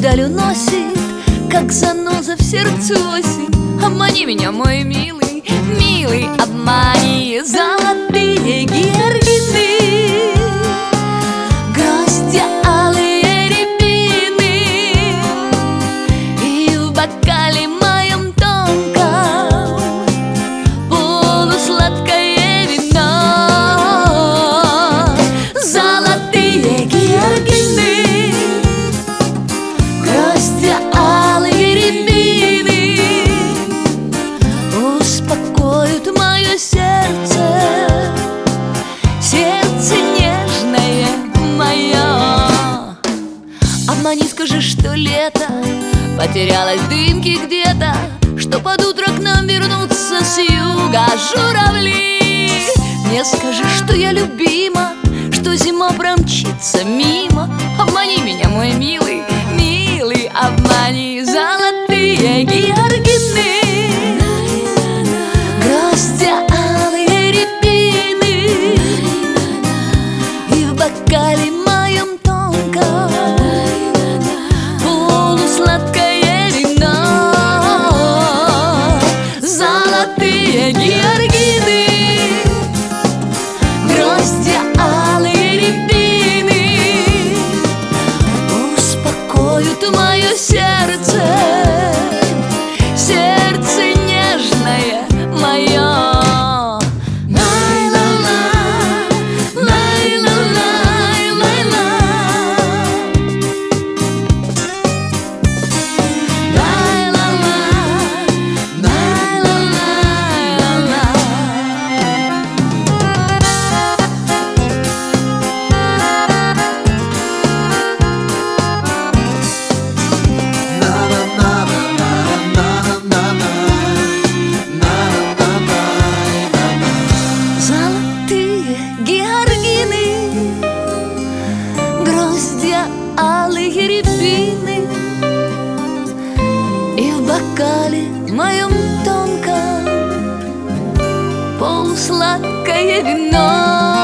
вдаль уносит, как заноза в сердце осень. Обмани меня, мой милый, милый, обмани. Золотые георгины, гроздья алые рябины, и в бокале моем тонком полусладкое вино. Золотые георгины, гроздья алые рябины успокоят мое сердце, сердце нежное мое. Обмани, скажи, что лето потерялось в дымке где-то, что под утро к нам вернутся с юга журавли. Мне скажи, что я любима, что зима промчится мимо. Обмани меня, мой милый, милый, обмани. Золотые георгины, гроздья алые рябины, и в бокале моем тонком полусладкое вино. Золотые георгины, гроздья алые рябины успокоят мое сердце, сердце нежное мое. Гроздья алые рябины, и в бокале моем тонком полусладкое вино.